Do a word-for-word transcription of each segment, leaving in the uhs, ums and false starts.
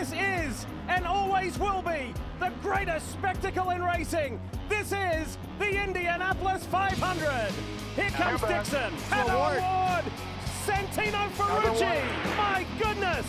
This is, and always will be, the greatest spectacle in racing. This is the Indianapolis five hundred. Here comes Dixon. Heather Ward. Santino Ferrucci. My goodness.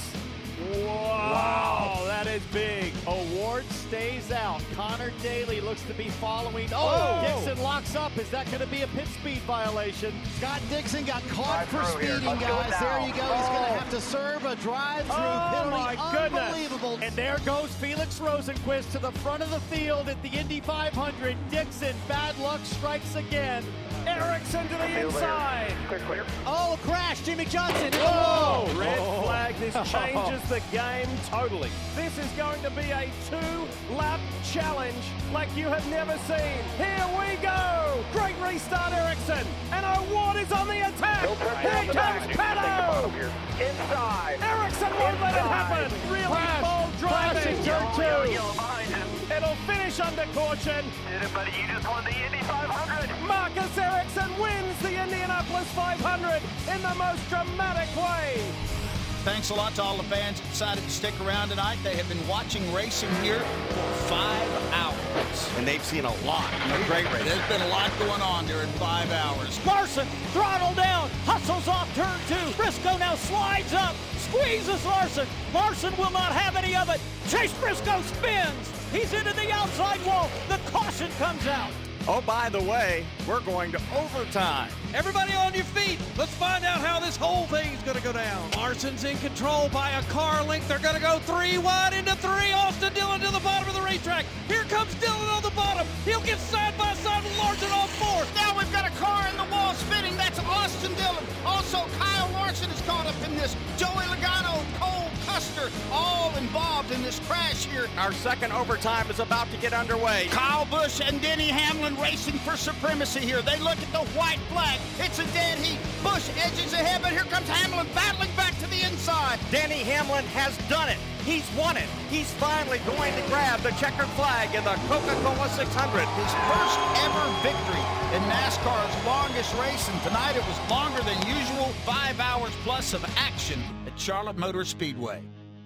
Wow, wow, that is big. Award stays out. Connor Daly looks to be following. Oh, oh. Dixon locks up. Is that going to be a pit speed violation? Scott Dixon got caught for speeding, guys. There you go. Oh. He's going to have to serve a drive-through oh, penalty. My goodness. Unbelievable. And there goes Felix Rosenquist to the front of the field at the Indy five hundred. Dixon, bad luck, strikes again. Ericsson to the inside. Clear, clear. Oh, a crash. Jimmy Johnson. Oh, red flag. This changes the game totally. This is going to be a two-lap challenge like you have never seen. Here we go. Great restart, Ericsson. And O'Ward is on the attack. Here comes Pato. Inside. Ericsson won't let it happen. Really Flash. bold driving. Turn two. It'll finish under caution. Did it, buddy. You just won the Indy five hundred. Marcus Ericsson wins the Indianapolis five hundred in the most dramatic way. Thanks a lot to all the fans that decided to stick around tonight. They have been watching racing here for five hours. And they've seen a lot of great racing. There's been a lot going on during five hours. Larson, throttle down, hustles off turn two. Briscoe now slides up, squeezes Larson. Larson will not have any of it. Chase Briscoe spins. He's into the outside wall. The caution comes out. Oh, by the way, we're going to overtime. Everybody on your feet. Let's find out how this whole thing's going to go down. Larson's in control by a car length. They're going to go three wide into three. Austin Dillon to the bottom of the racetrack. Here comes Dillon on the bottom. He'll get side by side with Larson on fourth. Now we've got a car in the wall spinning. That's Austin Dillon. Also, Kyle Larson is caught up in this. Joey Logano, Cole Custer, all involved in this crash here. Our second overtime is about to get underway. Kyle Busch and Denny Hamlin racing for supremacy here. They look at the white flag. It's a dead heat. Busch edges ahead, but here comes Hamlin battling back to the inside. Denny Hamlin has done it. He's won it. He's finally going to grab the checkered flag in the Coca-Cola six hundred. His first ever victory in NASCAR's longest race, and tonight it was longer than usual. Five hours plus of action at Charlotte Motor Speedway.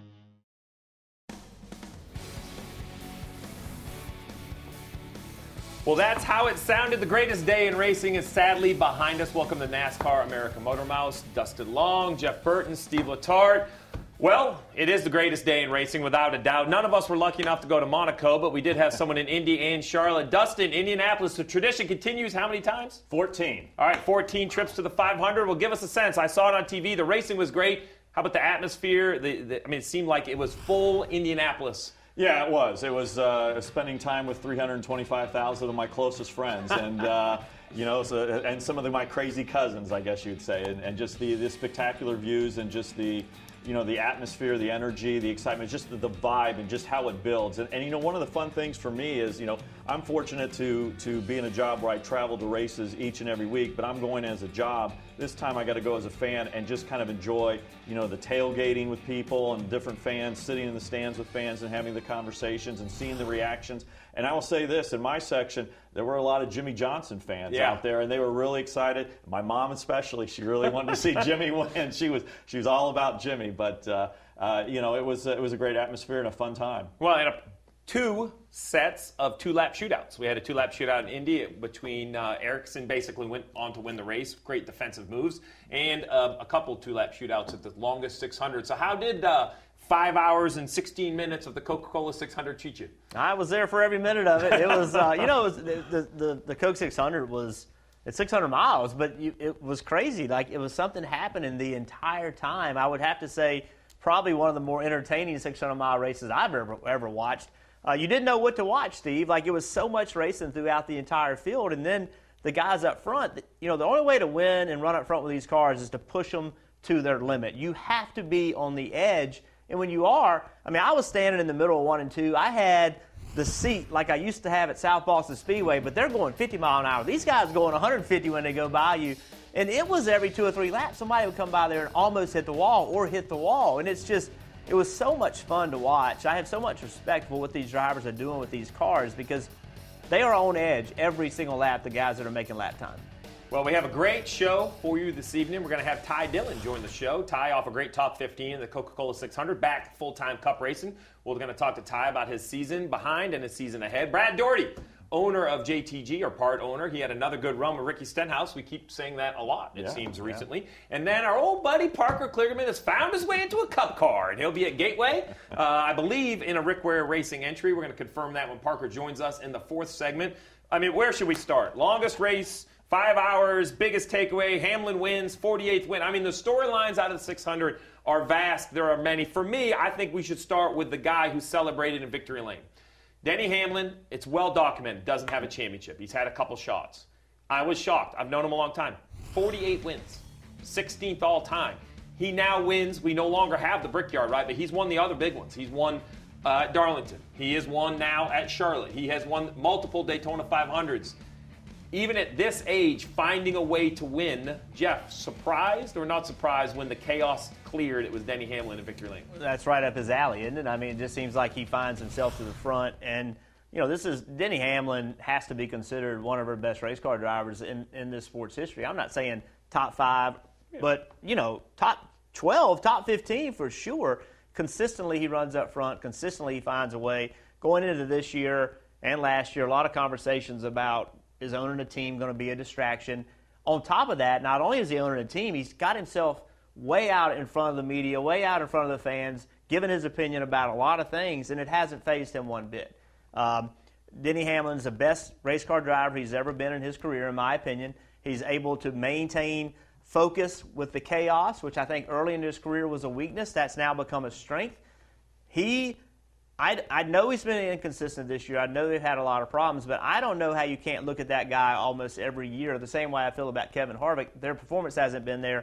Well, that's how it sounded. The greatest day in racing is sadly behind us. Welcome to NASCAR America Motor Mouse. Dustin Long, Jeff Burton, Steve Letarte. Well, it is the greatest day in racing, without a doubt. None of us were lucky enough to go to Monaco, but we did have someone in Indy and Charlotte. Dustin, Indianapolis, the tradition continues how many times? fourteen. All right, fourteen trips to the five hundred. Well, give us a sense. I saw it on T V. The racing was great. How about the atmosphere? The, the, I mean, it seemed like it was full Indianapolis. Yeah, it was. It was uh, spending time with three hundred twenty-five thousand of my closest friends, and uh, you know, so, and some of the, my crazy cousins, I guess you'd say, and, and just the, the spectacular views and just the, you know, the atmosphere, the energy, the excitement, just the, the vibe, and just how it builds. And, and you know, one of the fun things for me is, you know, I'm fortunate to to be in a job where I travel to races each and every week, but I'm going as a job. This time I got to go as a fan and just kind of enjoy, you know, the tailgating with people and different fans, sitting in the stands with fans and having the conversations and seeing the reactions. And I will say this, in my section, there were a lot of Jimmy Johnson fans yeah. out there, and they were really excited. My mom especially, she really wanted to see Jimmy win. She was she was all about Jimmy, but uh, uh, you know, it was it was a great atmosphere and a fun time. Well, and a, two sets of two-lap shootouts. We had a two-lap shootout in Indy between uh, Ericsson basically went on to win the race, great defensive moves, and uh, a couple two-lap shootouts at the longest six hundred. So how did uh, five hours and sixteen minutes of the Coca-Cola six hundred treat you? I was there for every minute of it. It was, uh, you know, it was, the, the, the Coke six hundred was, it's six hundred miles, but you, it was crazy. Like, it was something happening the entire time. I would have to say probably one of the more entertaining six hundred mile races I've ever, ever watched. Uh, you didn't know what to watch, Steve. Like, it was so much racing throughout the entire field. And then the guys up front, you know, the only way to win and run up front with these cars is to push them to their limit. You have to be on the edge. And when you are, I mean, I was standing in the middle of one and two. I had the seat like I used to have at South Boston Speedway, but they're going fifty mile an hour. These guys going one hundred fifty when they go by you. And it was every two or three laps, somebody would come by there and almost hit the wall or hit the wall. And it's just, it was so much fun to watch. I have so much respect for what these drivers are doing with these cars because they are on edge every single lap, the guys that are making lap time. Well, we have a great show for you this evening. We're going to have Ty Dillon join the show. Ty off a great top fifteen in the Coca-Cola six hundred, back full-time Cup racing. We're going to talk to Ty about his season behind and his season ahead. Brad Daugherty, owner of J T G, or part owner. He had another good run with Ricky Stenhouse. We keep saying that a lot, it yeah, seems, yeah. recently. And then our old buddy Parker Kligerman has found his way into a Cup car, and he'll be at Gateway, uh, I believe, in a Rick Ware Racing entry. We're going to confirm that when Parker joins us in the fourth segment. I mean, where should we start? Longest race, five hours, biggest takeaway, Hamlin wins, forty-eighth win. I mean, the storylines out of the six hundred are vast. There are many. For me, I think we should start with the guy who celebrated in Victory Lane. Denny Hamlin, it's well documented, doesn't have a championship. He's had a couple shots. I was shocked. I've known him a long time. forty-eight wins, sixteenth all time. He now wins. We no longer have the Brickyard, right? But he's won the other big ones. He's won uh, at Darlington. He is one now at Charlotte. He has won multiple Daytona five hundreds. Even at this age, finding a way to win, Jeff, surprised or not surprised when the chaos cleared, it was Denny Hamlin in Victory Lane? That's right up his alley, isn't it? I mean, it just seems like he finds himself to the front. And, you know, this is Denny Hamlin has to be considered one of our best race car drivers in, in this sport's history. I'm not saying top five, yeah. but, you know, top twelve, top fifteen for sure. Consistently, he runs up front. Consistently, he finds a way. Going into this year and last year, a lot of conversations about is owning a team going to be a distraction? On top of that, not only is he owning a team, he's got himself way out in front of the media, way out in front of the fans, giving his opinion about a lot of things, and it hasn't fazed him one bit. Um, Denny Hamlin's the best race car driver he's ever been in his career, in my opinion. He's able to maintain focus with the chaos, which I think early in his career was a weakness. That's now become a strength. He... I, I know he's been inconsistent this year. I know they've had a lot of problems, but I don't know how you can't look at that guy almost every year the same way I feel about Kevin Harvick. Their performance hasn't been there.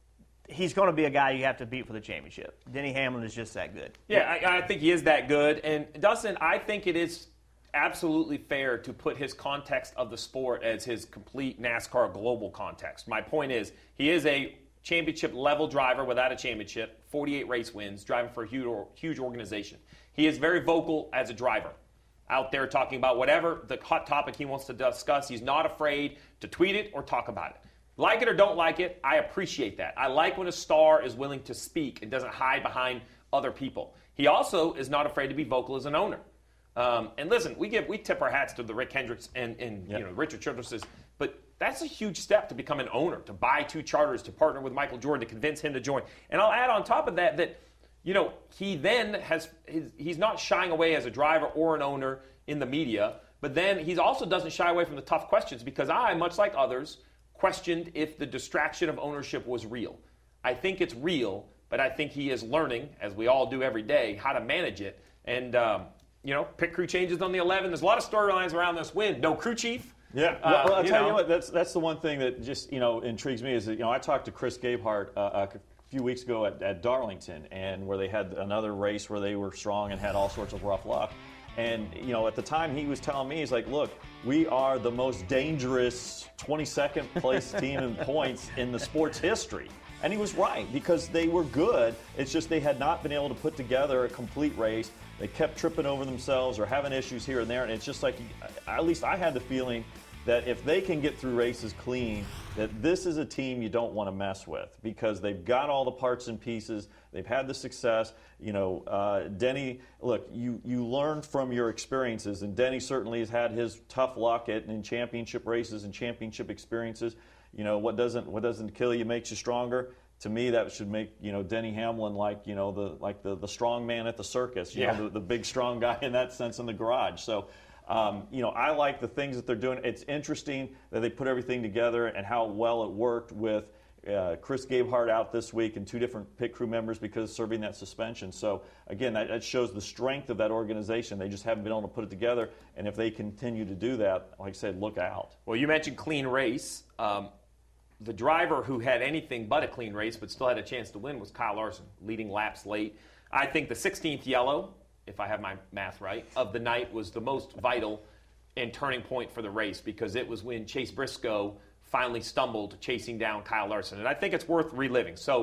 He's going to be a guy you have to beat for the championship. Denny Hamlin is just that good. Yeah, I, I think he is that good. And, Dustin, I think it is absolutely fair to put his context of the sport as his complete NASCAR global context. My point is, he is a championship-level driver without a championship, forty-eight race wins, driving for a huge, huge organization. He is very vocal as a driver, out there talking about whatever the hot topic he wants to discuss. He's not afraid to tweet it or talk about it. Like it or don't like it, I appreciate that. I like when a star is willing to speak and doesn't hide behind other people. He also is not afraid to be vocal as an owner. Um, and listen, we give we tip our hats to the Rick Hendricks and, and yep. you know Richard Childress's, but that's a huge step to become an owner, to buy two charters, to partner with Michael Jordan, to convince him to join. And I'll add on top of that that you know, he then has, his, he's not shying away as a driver or an owner in the media, but then he also doesn't shy away from the tough questions because I, much like others, questioned if the distraction of ownership was real. I think it's real, but I think he is learning, as we all do every day, how to manage it. And, um, you know, pit crew changes on the eleven. There's a lot of storylines around this win. No crew chief. Yeah, well, uh, well I'll you tell know. you what, that's, that's the one thing that just, you know, intrigues me is that, you know, I talked to Chris Gabehart uh, uh, few weeks ago at, at Darlington, and where they had another race where they were strong and had all sorts of rough luck. And, you know, at the time he was telling me, he's like, look, we are the most dangerous twenty-second place team in points in the sport's history. And he was right, because they were good. It's just they had not been able to put together a complete race. They kept tripping over themselves or having issues here and there. And it's just like, at least I had the feeling that if they can get through races clean, that this is a team you don't want to mess with because they've got all the parts and pieces. They've had the success. You know, uh, Denny, look, you, you learn from your experiences, and Denny certainly has had his tough luck at, in championship races and championship experiences. You know, what doesn't what doesn't kill you makes you stronger. To me, that should make, you know, Denny Hamlin like, you know, the like the, the strong man at the circus, you yeah. know, the, the big strong guy in that sense in the garage. So, Um, you know, I like the things that they're doing. It's interesting that they put everything together and how well it worked with uh, Chris Gabehart out this week and two different pit crew members because serving that suspension. So, again, that, that shows the strength of that organization. They just haven't been able to put it together. And if they continue to do that, like I said, look out. Well, you mentioned clean race. Um, the driver who had anything but a clean race but still had a chance to win was Kyle Larson, leading laps late. I think the sixteenth yellow, if I have my math right, of the night was the most vital and turning point for the race because it was when Chase Briscoe finally stumbled chasing down Kyle Larson. And I think it's worth reliving. So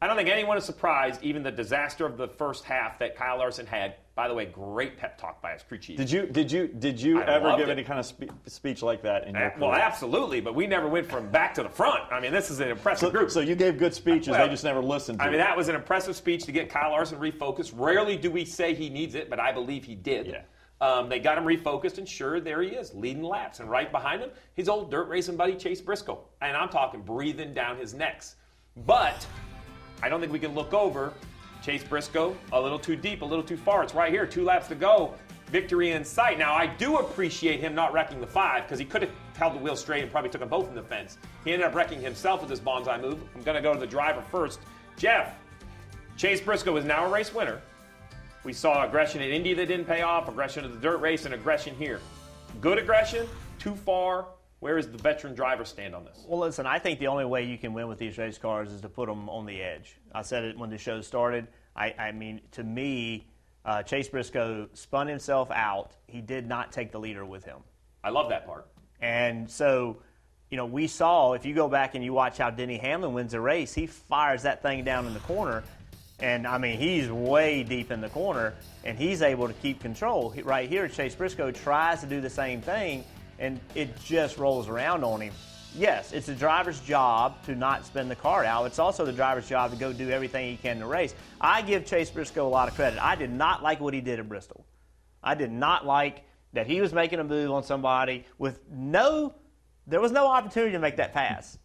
I don't think anyone is surprised, even the disaster of the first half that Kyle Larson had. By the way, great pep talk by his crew chief. Did you did you did you I ever give it. any kind of spe- speech like that in your Uh, career? well, absolutely, but we never went from back to the front. I mean, this is an impressive So, group. so you gave good speeches, Well, they just never listened to I mean, it. that was an impressive speech to get Kyle Larson refocused. Rarely do we say he needs it, but I believe he did. Yeah. Um, they got him refocused, and sure, there he is, leading laps. And right behind him, his old dirt racing buddy, Chase Briscoe. And I'm talking breathing down his necks. But I don't think we can look over Chase Briscoe a little too deep, a little too far. It's right here, two laps to go. Victory in sight. Now, I do appreciate him not wrecking the five because he could have held the wheel straight and probably took them both in the fence. He ended up wrecking himself with this bonsai move. I'm going to go to the driver first. Jeff, Chase Briscoe is now a race winner. We saw aggression in Indy that didn't pay off, aggression at the dirt race, and aggression here. Good aggression, too far. Where does the veteran driver stand on this? Well, listen, I think the only way you can win with these race cars is to put them on the edge. I said it when the show started. I, I mean, to me, uh, Chase Briscoe spun himself out. He did not take the leader with him. I love that part. And so, you know, we saw, if you go back and you watch how Denny Hamlin wins a race, he fires that thing down in the corner. And, I mean, he's way deep in the corner, and he's able to keep control. He, right here, Chase Briscoe tries to do the same thing, and it just rolls around on him. Yes, it's the driver's job to not spin the car out. It's also the driver's job to go do everything he can to race. I give Chase Briscoe a lot of credit. I did not like what he did at Bristol. I did not like that he was making a move on somebody with no – there was no opportunity to make that pass.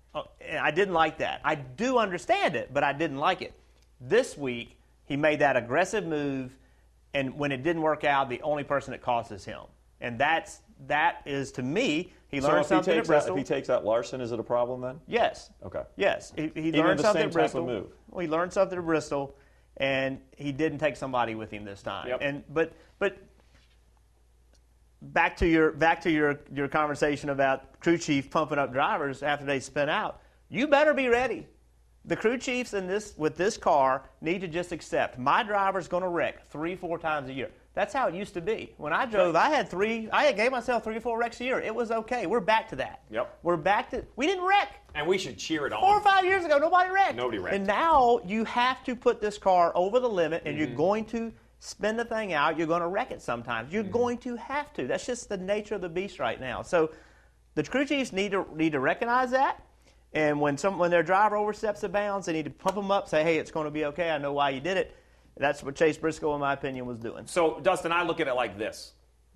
And I didn't like that. I do understand it, but I didn't like it. This week, he made that aggressive move, and when it didn't work out, the only person that cost is him. And that's that is, to me, he so learned if something he at takes Bristol. Out, if he takes out Larson, is it a problem then? Yes. Okay. Yes. He, he Even learned the something same at Bristol. type of move. Well, he learned something at Bristol, and he didn't take somebody with him this time. Yep. And but but back to your back to your your conversation about crew chief pumping up drivers after they spin out. You better be ready. The crew chiefs in this with this car need to just accept my driver's going to wreck three, four times a year. That's how it used to be. When I drove, I had three. I gave myself three or four wrecks a year. It was okay. We're back to that. Yep. We're back to. We didn't wreck. And we should cheer it on. Four or five years ago, nobody wrecked. Nobody wrecked. And now you have to put this car over the limit, and Mm-hmm. you're going to spin the thing out. You're going to wreck it sometimes. You're Mm-hmm. going to have to. That's just the nature of the beast right now. So the crew chiefs need to need to recognize that. And when some when their driver oversteps the bounds, they need to pump them up, say, hey, it's going to be okay. I know why you did it. That's what Chase Briscoe, in my opinion, was doing. So, Dustin, I look at it like this.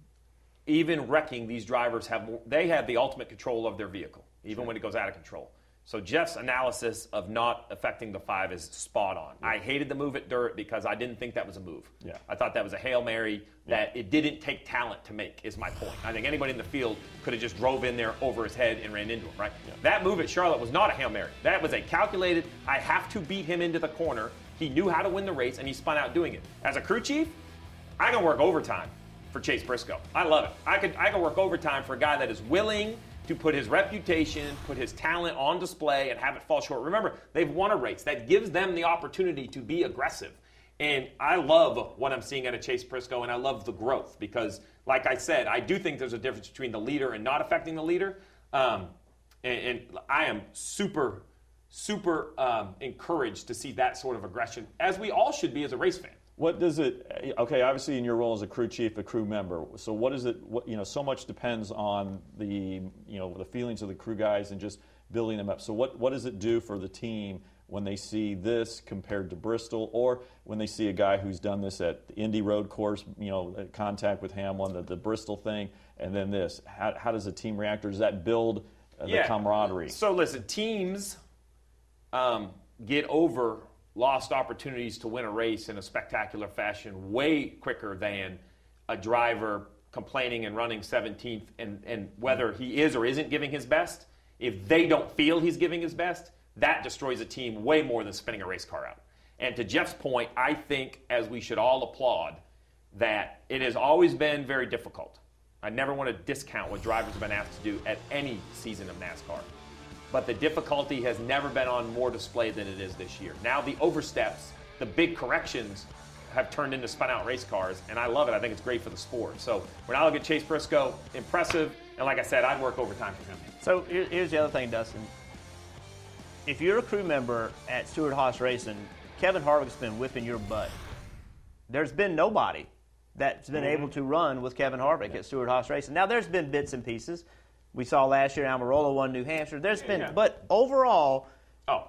Even wrecking, these drivers have more, they have the ultimate control of their vehicle, even when it goes out of control. So Jeff's analysis of not affecting the five is spot on. Yeah. I hated the move at dirt because I didn't think that was a move. Yeah. I thought that was a Hail Mary that yeah. it didn't take talent to make, is my point. I think anybody in the field could have just drove in there over his head and ran into him, right? Yeah. That move at Charlotte was not a Hail Mary. That was a calculated, I have to beat him into the corner. He knew how to win the race, and he spun out doing it. As a crew chief, I can work overtime for Chase Briscoe. I love it. I could I could work overtime for a guy that is willing to put his reputation, put his talent on display, and have it fall short. Remember, they've won a race. That gives them the opportunity to be aggressive. And I love what I'm seeing out of Chase Briscoe, and I love the growth because, like I said, I do think there's a difference between the leader and not affecting the leader. Um, and, and I am super, super um, encouraged to see that sort of aggression, as we all should be as a race fan. What does it? Okay, obviously in your role as a crew chief, a crew member. So what is it? What, you know, so much depends on the you know the feelings of the crew guys and just building them up. So what what does it do for the team when they see this compared to Bristol, or when they see a guy who's done this at the Indy Road Course, you know, at contact with Hamlin, the, the Bristol thing, and then this? How, how does the team react, or does that build uh, the yeah. camaraderie? So listen, teams um, get over lost opportunities to win a race in a spectacular fashion way quicker than a driver complaining and running seventeenth, and, and whether he is or isn't giving his best. If they don't feel he's giving his best, that destroys a team way more than spinning a race car out. And to Jeff's point, I think, as we should all applaud, that it has always been very difficult. I never want to discount what drivers have been asked to do at any season of NASCAR. But the difficulty has never been on more display than it is this year. Now the oversteps, the big corrections have turned into spun-out race cars, and I love it. I think it's great for the sport. So when I look at Chase Briscoe, impressive, and like I said, I'd work overtime for him. So here's the other thing, Dustin. if you're a crew member at Stewart-Haas Racing, Kevin Harvick's been whipping your butt. There's been nobody that's been mm-hmm. able to run with Kevin Harvick yeah. at Stewart-Haas Racing. Now, there's been bits and pieces. We saw last year Almirola won New Hampshire. There's been, yeah. but overall, oh,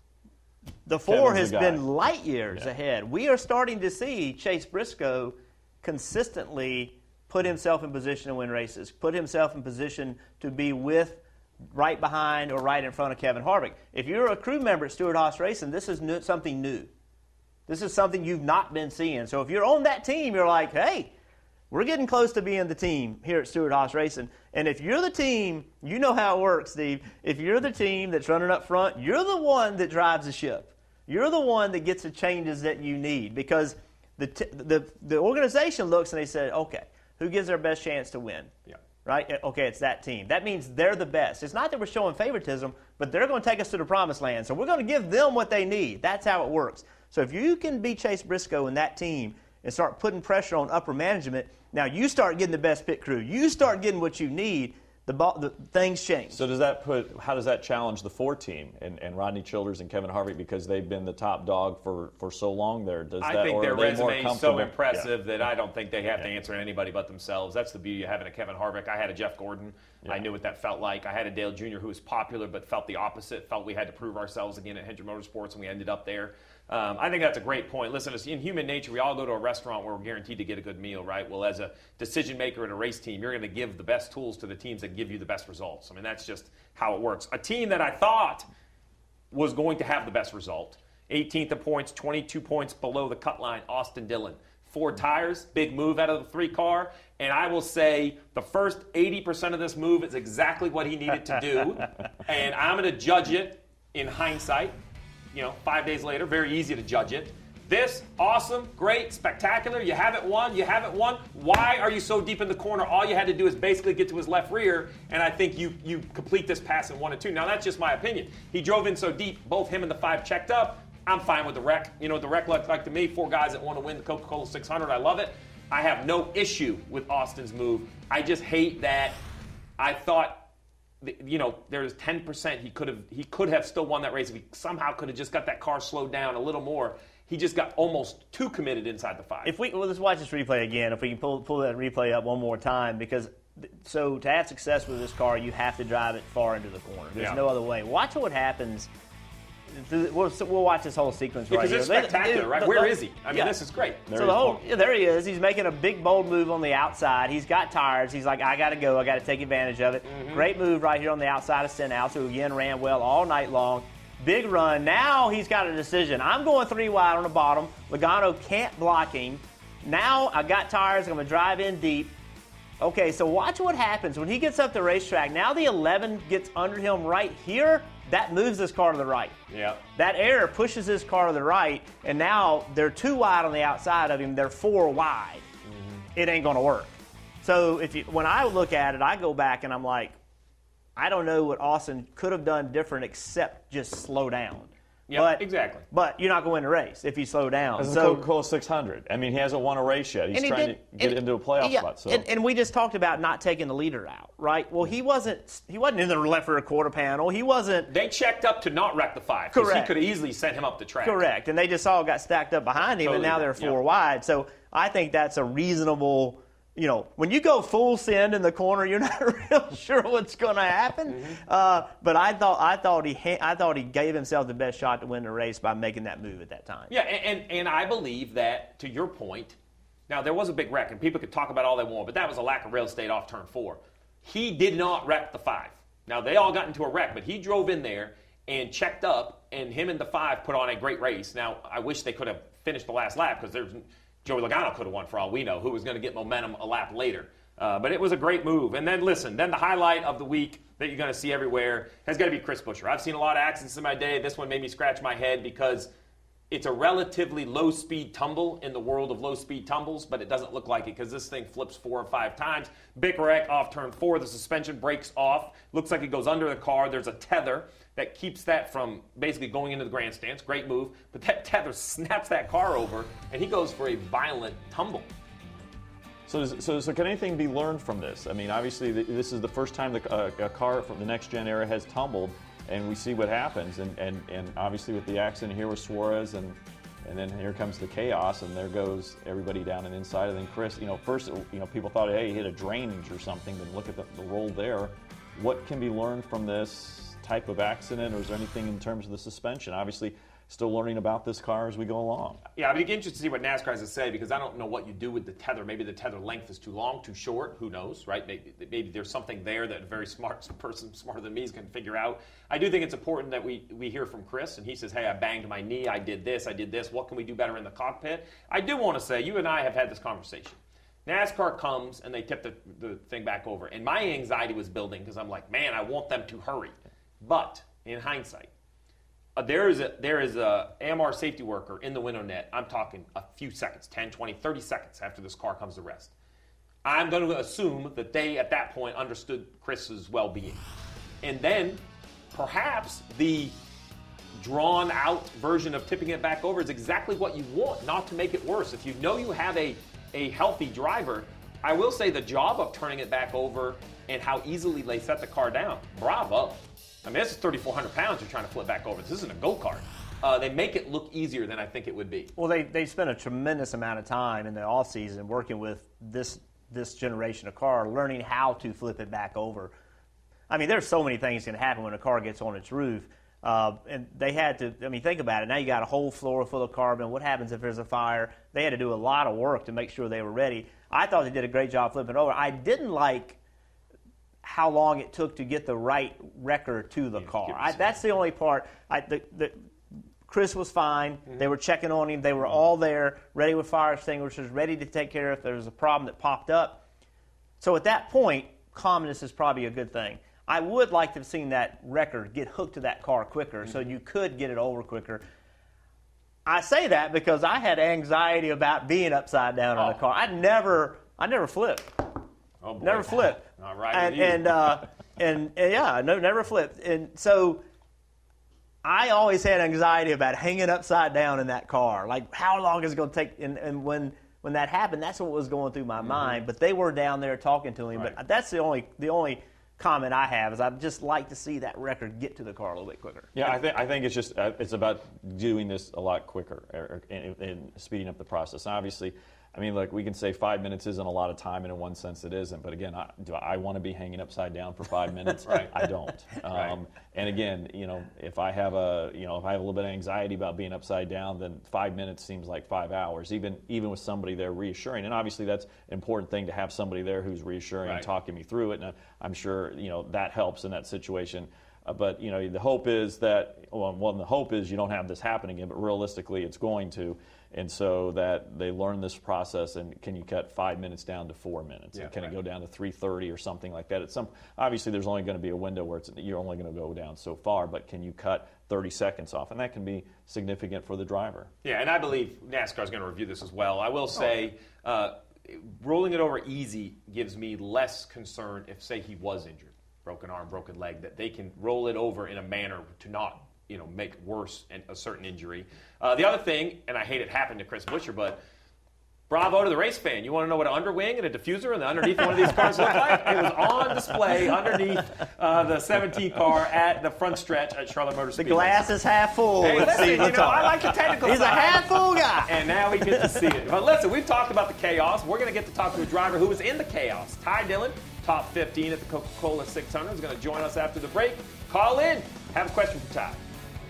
the four Kevin's has been light years yeah. ahead. We are starting to see Chase Briscoe consistently put himself in position to win races, put himself in position to be with, right behind, or right in front of Kevin Harvick. If you're a crew member at Stewart-Haas Racing, this is new, something new. This is something you've not been seeing. So if you're on that team, you're like, hey, we're getting close to being the team here at Stewart-Haas Racing. And if you're the team, you know how it works, Steve. If you're the team that's running up front, you're the one that drives the ship. You're the one that gets the changes that you need, because the t- the the organization looks and they say, okay, who gives their best chance to win? Yeah. Right? Okay, it's that team. That means they're the best. It's not that we're showing favoritism, but they're going to take us to the promised land. So we're going to give them what they need. That's how it works. So if you can be Chase Briscoe and that team and start putting pressure on upper management, now you start getting the best pit crew. You start getting what you need. The, ball, the things change. So does that put? How does that challenge the Ford team and, and Rodney Childers and Kevin Harvick, because they've been the top dog for, for so long there? Does I that, think or their are they more resume is comfortable? so impressive yeah. that I don't think they have yeah. to answer to anybody but themselves. That's the beauty of having a Kevin Harvick. I had a Jeff Gordon. Yeah. I knew what that felt like. I had a Dale Junior who was popular but felt the opposite, felt we had to prove ourselves again at Hendrick Motorsports, and we ended up there. Um, I think that's a great point. Listen, in human nature, we all go to a restaurant where we're guaranteed to get a good meal, right? Well, as a decision maker at a race team, you're going to give the best tools to the teams that give you the best results. I mean, that's just how it works. A team that I thought was going to have the best result, eighteenth in points, twenty-two points below the cut line, Austin Dillon. Four tires, big move out of the three car, and I will say the first eighty percent of this move is exactly what he needed to do, and I'm going to judge it in hindsight. You know, five days later, very easy to judge it. This, awesome, great, spectacular. You haven't won, you haven't won. Why are you so deep in the corner? All you had to do is basically get to his left rear, and I think you you complete this pass in one and two. Now, that's just my opinion. He drove in so deep, both him and the five checked up. I'm fine with the wreck. You know what the wreck looked like to me? Four guys that want to win the Coca-Cola six hundred. I love it. I have no issue with Austin's move. I just hate that I thought, you know, there's ten percent he could have he could have still won that race if he somehow could have just got that car slowed down a little more. He just got almost too committed inside the five. If we well, let's watch this replay again. If we can pull pull that replay up one more time, because so to have success with this car, you have to drive it far into the corner. There's yeah. no other way. Watch what happens. We'll, we'll watch this whole sequence yeah, right here. Because it's spectacular, right? Where is he? I mean, yeah. this is great. There so the whole, yeah, there he is. He's making a big, bold move on the outside. He's got tires. He's like, I got to go. I got to take advantage of it. Mm-hmm. Great move right here on the outside of Stenhouse, who again ran well all night long. Big run. Now he's got a decision. I'm going three wide on the bottom. Logano can't block him. Now I got tires. I'm going to drive in deep. Okay, so watch what happens when he gets up the racetrack. Now the eleven gets under him right here. That moves this car to the right. Yeah. That air pushes this car to the right, and now they're two wide on the outside of him. They're four wide. Mm-hmm. It ain't going to work. So if you, when I look at it, I go back and I'm like, I don't know what Austin could have done different except just slow down. Yeah, but, exactly. But you're not going to win a race if you slow down. This is so, the Coca-Cola six hundred. I mean, he hasn't won a race yet. He's he trying did, to get and, into a playoff yeah, spot. So. And, and we just talked about not taking the leader out, right? Well, he wasn't. He wasn't in the left rear quarter panel. He wasn't. They checked up to not wreck the five. Correct. He could have easily sent him up the track. Correct. And they just all got stacked up behind him, totally. And now they're four yeah. wide. So I think that's a reasonable. You know, when you go full send in the corner, you're not real sure what's going to happen. Mm-hmm. Uh, but I thought, I thought he, ha- I thought he gave himself the best shot to win the race by making that move at that time. Yeah, and, and and I believe that, to your point, now there was a big wreck, and people could talk about all they want, but that was a lack of real estate off turn four. He did not wreck the five. Now they all got into a wreck, but he drove in there and checked up, and him and the five put on a great race. Now I wish they could have finished the last lap because there's. Joey Logano could have won for all we know, who was going to get momentum a lap later. Uh, but it was a great move. And then, listen, then the highlight of the week that you're going to see everywhere has got to be Chris Buescher. I've seen a lot of accidents in my day. This one made me scratch my head because it's a relatively low-speed tumble in the world of low-speed tumbles, but it doesn't look like it because this thing flips four or five times. Big wreck off turn four. The suspension breaks off. Looks like it goes under the car. There's a tether that keeps that from basically going into the grandstands. Great move. But that tether snaps that car over, and he goes for a violent tumble. So, does, so, so can anything be learned from this? I mean, obviously, the, this is the first time the, uh, a car from the next-gen era has tumbled. and we see what happens. And, and, and obviously with the accident here with Suarez, and and then here comes the chaos, and there goes everybody down and inside. And then Chris, you know, first, you know, people thought, hey, he hit a drainage or something. Then look at the, the roll there. What can be learned from this type of accident, or is there anything in terms of the suspension? Obviously, still learning about this car as we go along. Yeah, I'd be interested to see what NASCAR has to say, because I don't know what you do with the tether. Maybe the tether length is too long, too short. Who knows, right? Maybe, maybe there's something there that a very smart person, smarter than me, is going to figure out. I do think it's important that we, we hear from Chris, and he says, hey, I banged my knee, I did this, I did this. What can we do better in the cockpit? I do want to say, you and I have had this conversation. NASCAR comes, and they tip the, the thing back over. And my anxiety was building, because I'm like, man, I want them to hurry. But in hindsight, Uh, there is a there is a A M R safety worker in the window net. I'm talking a few seconds, ten, twenty, thirty seconds after this car comes to rest. I'm going to assume that they, at that point, understood Chris's well-being. And then, perhaps, the drawn-out version of tipping it back over is exactly what you want, not to make it worse. If you know you have a, a healthy driver, I will say the job of turning it back over and how easily they set the car down, bravo. I mean, this is thirty-four hundred pounds you're trying to flip back over. This isn't a go-kart. Uh, they make it look easier than I think it would be. Well, they, they spent a tremendous amount of time in the offseason working with this this generation of car, learning how to flip it back over. I mean, there's so many things going to happen when a car gets on its roof. Uh, and they had to, I mean, think about it. Now you got a whole floor full of carbon. What happens if there's a fire? They had to do a lot of work to make sure they were ready. I thought they did a great job flipping it over. I didn't like how long it took to get the right wrecker to the car. I, that's the only part. I, the, the, Chris was fine. Mm-hmm. They were checking on him. They were all there, ready with fire extinguishers, ready to take care of if there was a problem that popped up. So at that point, calmness is probably a good thing. I would like to have seen that wrecker get hooked to that car quicker, mm-hmm. so you could get it over quicker. I say that because I had anxiety about being upside down oh. on a car. I never, I never flipped. Oh boy. Never flipped. All right. And and, uh, and and yeah, no, never flipped. And so I always had anxiety about hanging upside down in that car. Like, how long is it going to take? And, and when when that happened, that's what was going through my mm-hmm. mind. But they were down there talking to him. Right. But that's the only the only comment I have is I'd just like to see that record get to the car a little bit quicker. Yeah, I think I think it's just uh, it's about doing this a lot quicker or, and, and speeding up the process. Obviously, I mean, look, we can say five minutes isn't a lot of time, and in one sense it isn't. But again, I, do I want to be hanging upside down for five minutes? Right. I don't. Um, right. And again, you know, if I have a, you know, if I have a little bit of anxiety about being upside down, then five minutes seems like five hours, even even with somebody there reassuring. And obviously, that's an important thing to have somebody there who's reassuring right. and talking me through it. And I'm sure, you know, that helps in that situation. Uh, but, you know, the hope is that, well, well, the hope is you don't have this happen again, but realistically it's going to. And so that they learn this process, and can you cut five minutes down to four minutes? Yeah, and can right. it go down to three thirty or something like that? At some, obviously, there's only going to be a window where it's, you're only going to go down so far, but can you cut thirty seconds off? And that can be significant for the driver. Yeah, and I believe NASCAR is going to review this as well. I will say oh. uh, rolling it over easy gives me less concern if, say, he was injured, broken arm, broken leg, that they can roll it over in a manner to not, you know, make worse a certain injury. Uh, the other thing, and I hate it happened to Chris Buescher, but bravo to the race fan. You want to know what an underwing and a diffuser and the underneath one of these cars look like? It was on display underneath uh, the seventeen car at the front stretch at Charlotte Motor Speedway. The glass is half full. Hey, listen, you know, I like the technical He's side. a half full guy. And now we get to see it. But listen, we've talked about the chaos. We're going to get to talk to a driver who was in the chaos. Ty Dillon, top fifteen at the Coca-Cola six hundred, is going to join us after the break. Call in. Have a question for Ty.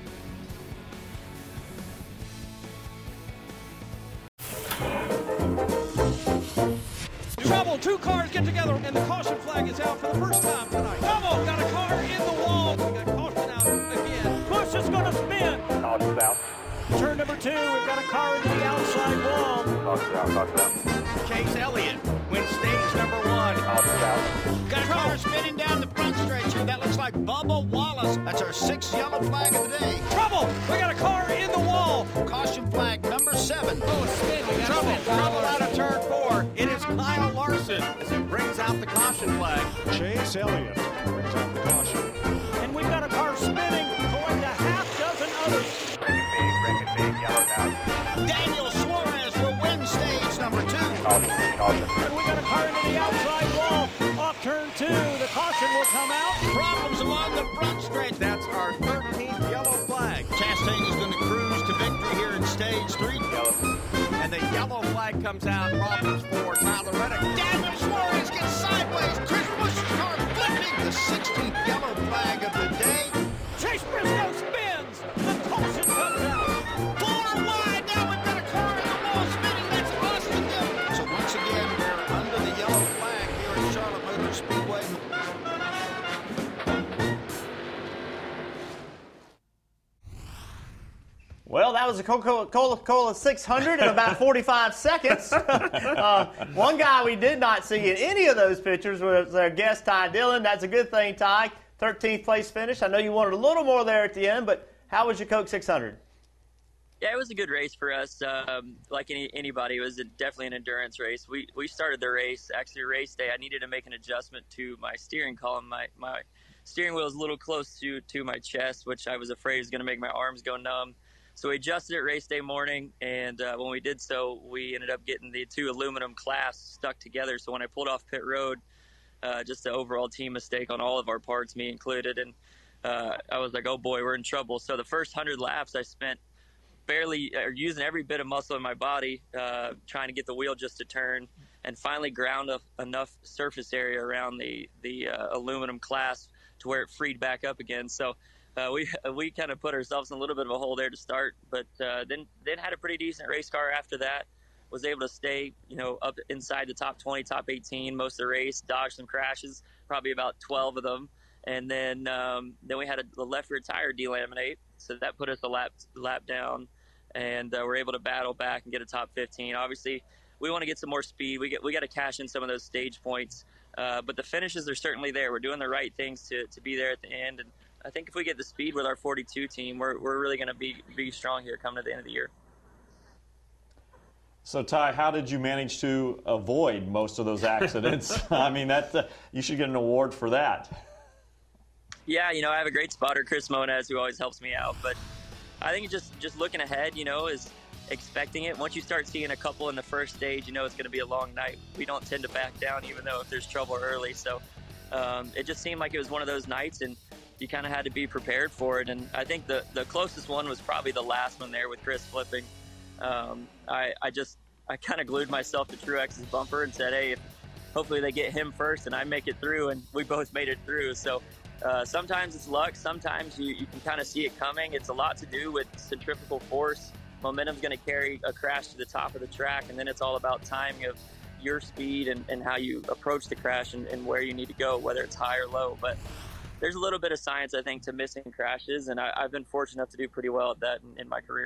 Trouble, two cars get together, and the caution flag is out for the first time tonight. Trouble, got a car in the wall. We got caution out again. Bush is going to spin. Caution's out. Turn number two, we've got a car into the outside wall. Caution's out, caution's out. Chase Elliott wins stage number one. Caution's out. Got a car spinning down the front stretch here. That looks like Bubba Wallace. That's our sixth yellow flag of the day. Trouble, we got a car in the wall. Caution flag number seven. Oh, spin, we got Trouble, spin. trouble out of turn four. It is Kyle Larson as he brings out the caution flag. Chase Elliott brings out the caution. And we've got a car spinning, going to half dozen others. Big, big, yellow down. Daniel Suarez will win stage number two. Caution, caution. And we got a car into the outside wall. Off turn two, the caution will come out. Problems along the front stretch. That's our thirteenth yellow flag. Chastain is going to cruise to victory here in stage three. Yellow. And the yellow flag comes out. Problems for Tyler Reddick. Daniel Suarez gets sideways. Chris Busch's car flipping. The sixteenth yellow flag of the day. Chase Briscoe spins. The caution comes out. Four wide. Now we've got a car in the wall spinning. That's Austin Dillon. So once again, we're under the yellow flag here at Charlotte Motor Speedway. Well, that was a Coca-Cola six hundred in about forty-five seconds. uh, one guy we did not see in any of those pictures was our guest, Ty Dillon. That's a good thing, Ty. thirteenth place finish. I know you wanted a little more there at the end, but how was your Coke six hundred? Yeah, it was a good race for us. Um, like any, anybody, it was a, definitely an endurance race. We we started the race, actually race day, I needed to make an adjustment to my steering column. My my steering wheel is a little close to, to my chest, which I was afraid was going to make my arms go numb. So we adjusted it race day morning, and uh, when we did so, we ended up getting the two aluminum clasps stuck together. So when I pulled off pit road, uh, just an overall team mistake on all of our parts, me included, and uh, I was like, oh boy, we're in trouble. So the first one hundred laps I spent barely uh, using every bit of muscle in my body, uh, trying to get the wheel just to turn, and finally ground up enough surface area around the, the uh, aluminum clasp to where it freed back up again. So Uh, we we kind of put ourselves in a little bit of a hole there to start, but uh, then then had a pretty decent race car after that. Was able to stay, you know, up inside the top twenty, top eighteen most of the race. Dodged some crashes, probably about twelve of them, and then um, then we had a, a left rear tire delaminate, so that put us a lap lap down, and uh, we're able to battle back and get a top fifteen. Obviously, we want to get some more speed. We get we got to cash in some of those stage points, uh, but the finishes are certainly there. We're doing the right things to to be there at the end. And I think if we get the speed with our forty-two team, we're we're really going to be be strong here coming to the end of the year. So, Ty, how did you manage to avoid most of those accidents? I mean, that uh, you should get an award for that. Yeah, you know, I have a great spotter, Chris Monez, who always helps me out. But I think just just looking ahead, you know, is expecting it. Once you start seeing a couple in the first stage, you know it's going to be a long night. We don't tend to back down, even though if there's trouble early. So um, it just seemed like it was one of those nights, and you kind of had to be prepared for it. And I think the, the closest one was probably the last one there with Chris flipping. Um, I, I just, I kind of glued myself to Truex's bumper and said, hey, if, hopefully they get him first and I make it through, and we both made it through. So uh, sometimes it's luck. Sometimes you, you can kind of see it coming. It's a lot to do with centrifugal force. Momentum's going to carry a crash to the top of the track, and then it's all about timing of your speed and, and how you approach the crash and, and where you need to go, whether it's high or low. But there's a little bit of science, I think, to missing crashes, and I, I've been fortunate enough to do pretty well at that in, in my career.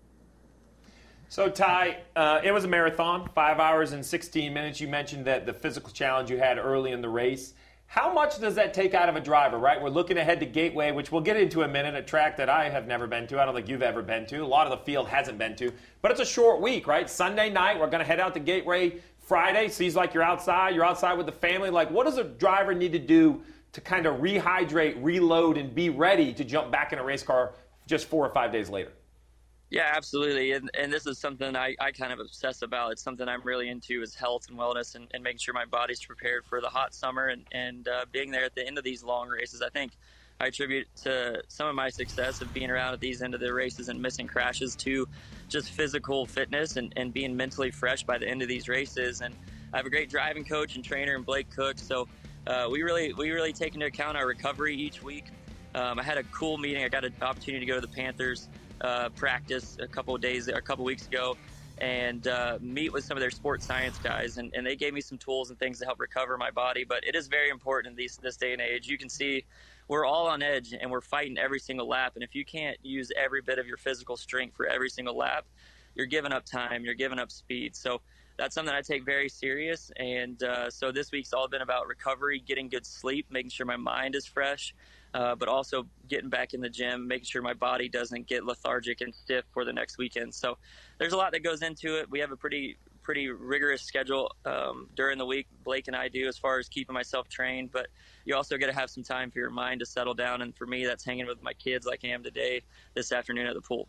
So, Ty, uh, it was a marathon, five hours and sixteen minutes. You mentioned that the physical challenge you had early in the race. How much does that take out of a driver, right? We're looking ahead to Gateway, which we'll get into in a minute, a track that I have never been to. I don't think you've ever been to. A lot of the field hasn't been to. But it's a short week, right? Sunday night, we're going to head out to Gateway Friday. Seems like you're outside. You're outside with the family. Like, what does a driver need to do to kind of rehydrate, reload, and be ready to jump back in a race car just four or five days later? Yeah, absolutely. And, and this is something I, I kind of obsess about. It's something I'm really into is health and wellness, and, and making sure my body's prepared for the hot summer and, and uh, being there at the end of these long races. I think I attribute to some of my success of being around at these end of the races and missing crashes to just physical fitness and, and being mentally fresh by the end of these races. And I have a great driving coach and trainer in Blake Cook. So uh, we really we really take into account our recovery each week. Um, I had a cool meeting. I got an opportunity to go to the Panthers Uh, practice a couple of days, a couple of weeks ago, and uh, meet with some of their sports science guys, and, and they gave me some tools and things to help recover my body. But it is very important in these, this day and age. You can see we're all on edge, and we're fighting every single lap. And if you can't use every bit of your physical strength for every single lap, you're giving up time, you're giving up speed. So that's something I take very serious. And uh, so this week's all been about recovery, getting good sleep, making sure my mind is fresh, Uh, but also getting back in the gym, making sure my body doesn't get lethargic and stiff for the next weekend. So there's a lot that goes into it. We have a pretty pretty rigorous schedule um, during the week, Blake and I do, as far as keeping myself trained. But you also got to have some time for your mind to settle down. And for me, that's hanging with my kids like I am today, this afternoon at the pool.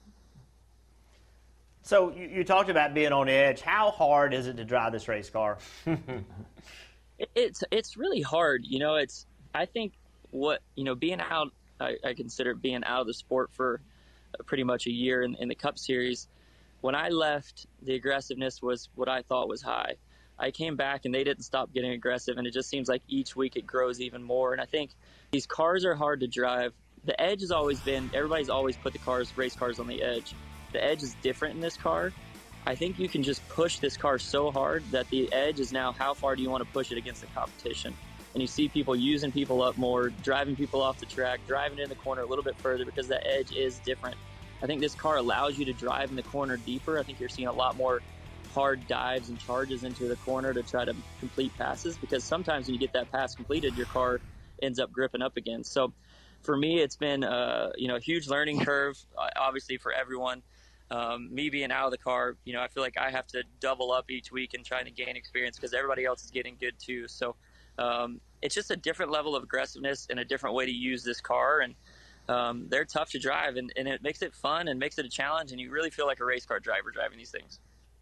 So you, you talked about being on edge. How hard is it to drive this race car? it, it's it's really hard. You know, it's I think – what, you know, being out I, I consider being out of the sport for pretty much a year in, in the Cup Series. When I left, the aggressiveness was what I thought was high. I came back and they didn't stop getting aggressive, and it just seems like each week it grows even more. And I think these cars are hard to drive. The edge has always been, everybody's always put the cars, race cars on the edge. The edge is different in this car. I think you can just push this car so hard that the edge is now how far do you want to push it against the competition. And you see people using people up more, driving people off the track, driving in the corner a little bit further because that edge is different. I think this car allows you to drive in the corner deeper. I think you're seeing a lot more hard dives and charges into the corner to try to complete passes, because sometimes when you get that pass completed, your car ends up gripping up again. So for me, it's been uh, you know, a huge learning curve, obviously for everyone. Um, me being out of the car, you know, I feel like I have to double up each week and trying to gain experience because everybody else is getting good too. So um, it's just a different level of aggressiveness and a different way to use this car. And Um, they're tough to drive, and, and it makes it fun and makes it a challenge, and you really feel like a race car driver driving these things.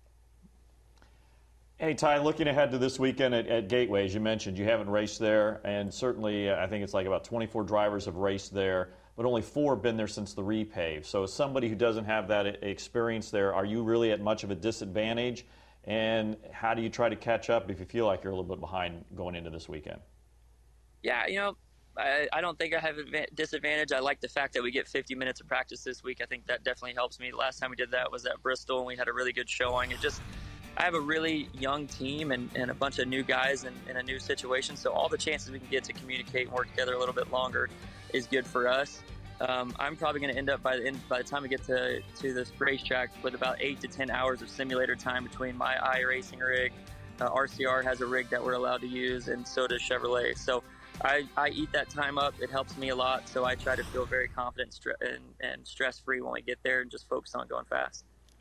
Hey, Ty, looking ahead to this weekend at, at Gateway, as you mentioned, you haven't raced there, and certainly uh, I think it's like about twenty-four drivers have raced there, but only four have been there since the repave. So as somebody who doesn't have that experience there, are you really at much of a disadvantage? And how do you try to catch up if you feel like you're a little bit behind going into this weekend? Yeah, you know, I, I don't think I have a disadvantage. I like the fact that we get fifty minutes of practice this week. I think that definitely helps me. The last time we did that was at Bristol, and we had a really good showing. It just, I have a really young team and, and a bunch of new guys in, in a new situation, so all the chances we can get to communicate and work together a little bit longer is good for us. Um, I'm probably going to end up by the end, by the time we get to, to this racetrack with about eight to ten hours of simulator time between my iRacing rig. Uh, R C R has a rig that we're allowed to use, and so does Chevrolet. So I, I eat that time up. It helps me a lot, so I try to feel very confident and, stre- and, and stress-free when we get there and just focus on going fast.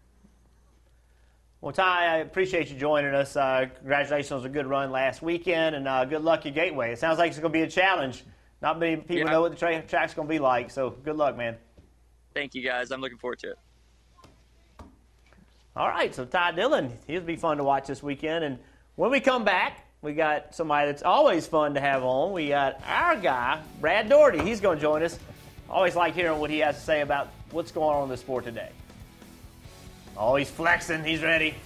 Well, Ty, I appreciate you joining us. Uh, congratulations on a good run last weekend, and uh, good luck at Gateway. It sounds like it's going to be a challenge. Not many people yeah. know what the tra- track's going to be like, so good luck, man. Thank you, guys. I'm looking forward to it. All right, so Ty Dillon, he'll be fun to watch this weekend. And when we come back, we got somebody that's always fun to have on. We got our guy, Brad Daugherty. He's going to join us. Always like hearing what he has to say about what's going on in the sport today. Oh, he's flexing. He's ready.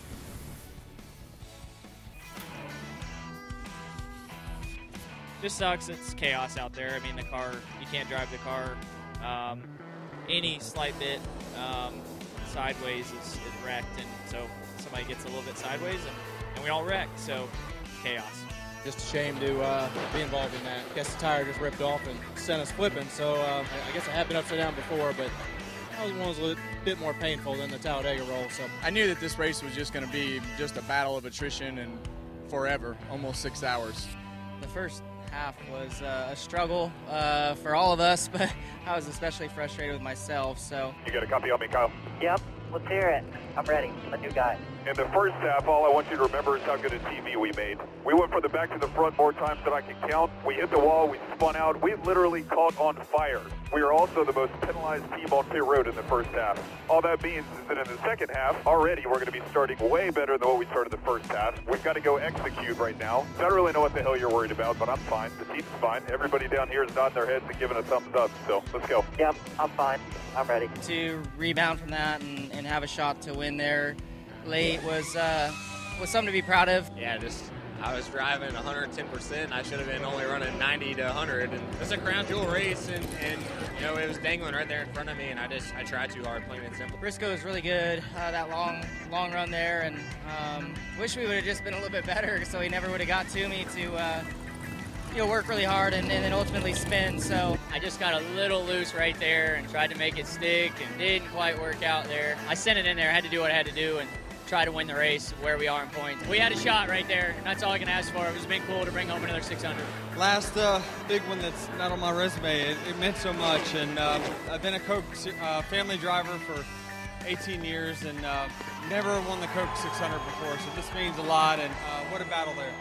Just sucks. It's chaos out there. I mean, the car, you can't drive the car. Um, any slight bit um, sideways is, is wrecked, and so somebody gets a little bit sideways, and, and we all wreck. So chaos. Just a shame to uh, be involved in that. I guess the tire just ripped off and sent us flipping. So uh, I guess I have been upside down before, but that was one was a little bit more painful than the Talladega roll. So I knew that this race was just going to be just a battle of attrition and forever, almost six hours. The first half was uh, a struggle uh, for all of us, but I was especially frustrated with myself. So You got a copy on me, Kyle? Yep, let's hear it. I'm ready. I'm a new guy. In the first half, all I want you to remember is how good a T V we made. We went from the back to the front more times than I can count. We hit the wall, we spun out, we literally caught on fire. We are also the most penalized team on pit road in the first half. All that means is that in the second half, already we're going to be starting way better than what we started the first half. We've got to go execute right now. I don't really know what the hell you're worried about, but I'm fine. The team's fine. Everybody down here is nodding their heads and giving a thumbs up, so let's go. Yep, I'm fine. I'm ready. To rebound from that and, and have a shot to win there late was uh, was something to be proud of. Yeah, just I was driving one hundred ten percent. I should have been only running ninety to one hundred. And it's a crown jewel race, and, and you know it was dangling right there in front of me, and I just I tried too hard, plain and simple. Briscoe was really good uh, that long long run there, and um, wish we would have just been a little bit better, so he never would have got to me to. Uh, You know, work really hard and, and then ultimately spin. So I just got a little loose right there and tried to make it stick and didn't quite work out there. I sent it in there, I had to do what I had to do and try to win the race where we are in points. We had a shot right there, and that's all I can ask for. It was been cool to bring home another six hundred. Last uh, big one that's not on my resume, it, it meant so much. And uh, I've been a Coke uh, family driver for eighteen years and uh, never won the Coke six hundred before, so this means a lot, and uh, what a battle there.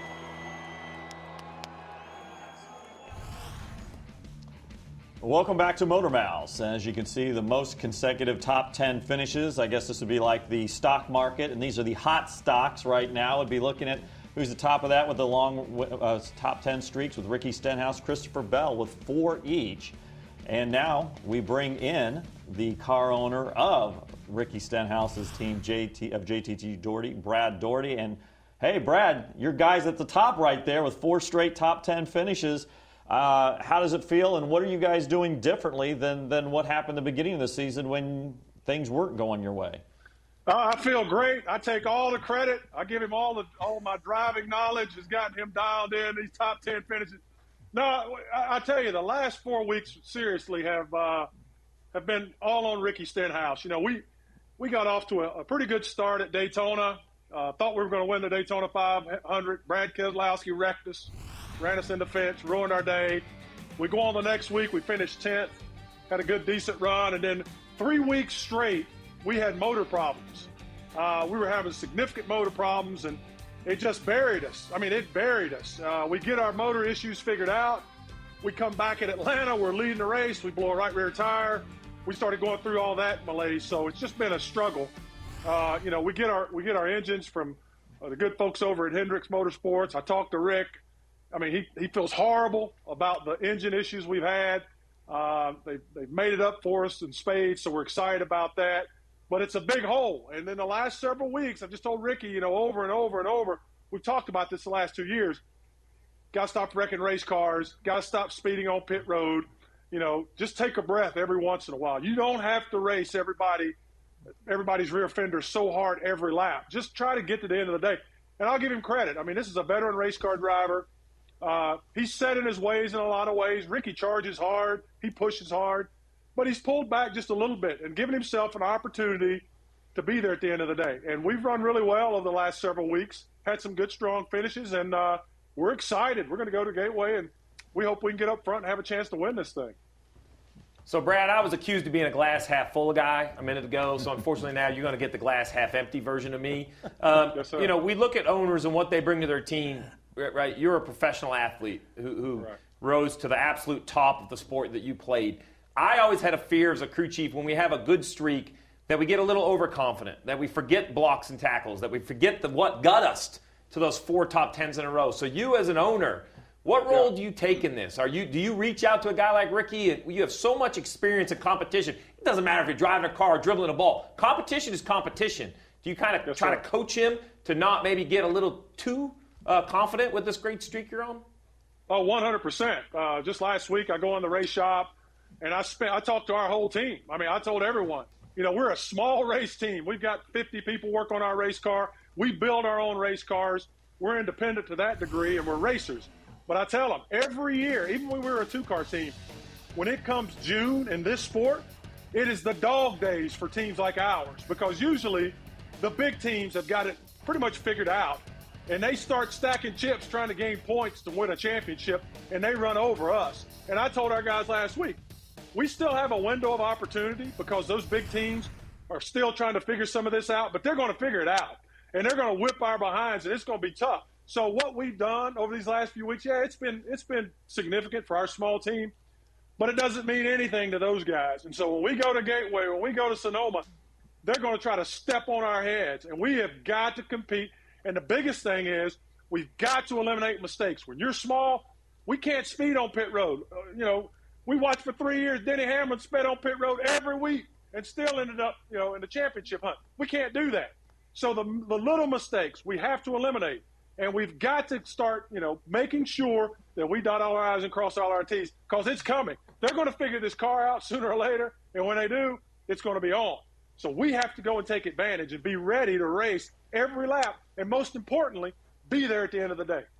Welcome back to Motor Mouths. As you can see, the most consecutive top ten finishes. I guess this would be like the stock market, and these are the hot stocks right now. We'd be looking at who's the top of that with the long uh, top ten streaks with Ricky Stenhouse, Christopher Bell with four each. And now we bring in the car owner of Ricky Stenhouse's team J T, of J T G Daugherty, Brad Daugherty. And hey, Brad, your guy's at the top right there with four straight top ten finishes. Uh, how does it feel, and what are you guys doing differently than, than what happened at the beginning of the season when things weren't going your way? Uh, I feel great. I take all the credit. I give him all the all my driving knowledge has gotten him dialed in these top ten finishes. No, I, I tell you, the last four weeks seriously have uh, have been all on Ricky Stenhouse. You know, we we got off to a, a pretty good start at Daytona. Uh, thought we were going to win the Daytona five hundred. Brad Keselowski wrecked us, ran us in the fence, ruined our day. We go on the next week. We finished tenth, had a good, decent run, and then three weeks straight, we had motor problems. Uh, we were having significant motor problems, and it just buried us. I mean, it buried us. Uh, we get our motor issues figured out. We come back at Atlanta. We're leading the race. We blow a right rear tire. We started going through all that malaise, so it's just been a struggle. Uh, you know, we get our we get our engines from uh, the good folks over at Hendricks Motorsports. I talked to Rick. I mean, he, he feels horrible about the engine issues we've had. Uh, they, they've made it up for us in spades, so we're excited about that. But it's a big hole. And in the last several weeks, I've just told Ricky, you know, over and over and over, we've talked about this the last two years. Got to stop wrecking race cars. Got to stop speeding on pit road. You know, just take a breath every once in a while. You don't have to race everybody, everybody's rear fender so hard every lap. Just try to get to the end of the day. And I'll give him credit. I mean, this is a veteran race car driver. Uh, he's set in his ways in a lot of ways. Ricky charges hard. He pushes hard. But he's pulled back just a little bit and given himself an opportunity to be there at the end of the day. And we've run really well over the last several weeks, had some good, strong finishes, and uh, we're excited. We're going to go to Gateway, and we hope we can get up front and have a chance to win this thing. So, Brad, I was accused of being a glass half full guy a minute ago, so unfortunately now you're going to get the glass half empty version of me. Um, yes, sir. You know, we look at owners and what they bring to their team, right? You're a professional athlete who, who right. rose to the absolute top of the sport that you played. I always had a fear as a crew chief when we have a good streak that we get a little overconfident, that we forget blocks and tackles, that we forget the, what got us to those four top tens in a row. So you as an owner, what role yeah. do you take in this? Are you Do you reach out to a guy like Ricky? You have so much experience in competition. It doesn't matter if you're driving a car or dribbling a ball. Competition is competition. Do you kind of yes, try sir. to coach him to not maybe get a little too uh, confident with this great streak you're on? Oh, one hundred percent. Uh, just last week, I go in the race shop, and I spent. I talked to our whole team. I mean, I told everyone, you know, we're a small race team. We've got fifty people work on our race car. We build our own race cars. We're independent to that degree, and we're racers. But I tell them, every year, even when we were a two-car team, when it comes June in this sport, it is the dog days for teams like ours, because usually the big teams have got it pretty much figured out, and they start stacking chips trying to gain points to win a championship, and they run over us. And I told our guys last week, we still have a window of opportunity because those big teams are still trying to figure some of this out, but they're going to figure it out, and they're going to whip our behinds, and it's going to be tough. So what we've done over these last few weeks, yeah, it's been it's been significant for our small team, but it doesn't mean anything to those guys. And so when we go to Gateway, when we go to Sonoma, they're going to try to step on our heads, and we have got to compete. And the biggest thing is we've got to eliminate mistakes. When you're small, we can't speed on pit road. Uh, you know, we watched for three years Denny Hamlin sped on pit road every week and still ended up, you know, in the championship hunt. We can't do that. So the, the little mistakes we have to eliminate. And we've got to start, you know, making sure that we dot all our I's and cross all our T's, because it's coming. They're going to figure this car out sooner or later, and when they do, it's going to be on. So we have to go and take advantage and be ready to race every lap, and most importantly, be there at the end of the day.